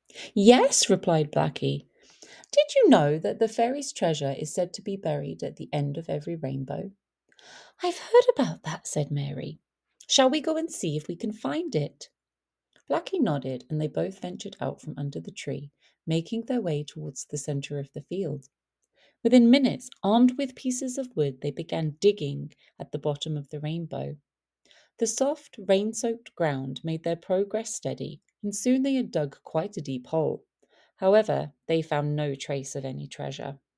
Yes, replied Blackie. Did you know that the fairy's treasure is said to be buried at the end of every rainbow? I've heard about that, said Mary. Shall we go and see if we can find it? Blackie nodded, and they both ventured out from under the tree, making their way towards the centre of the field. Within minutes, armed with pieces of wood, they began digging at the bottom of the rainbow. The soft, rain soaked ground made their progress steady, and soon they had dug quite a deep hole. However, they found no trace of any treasure.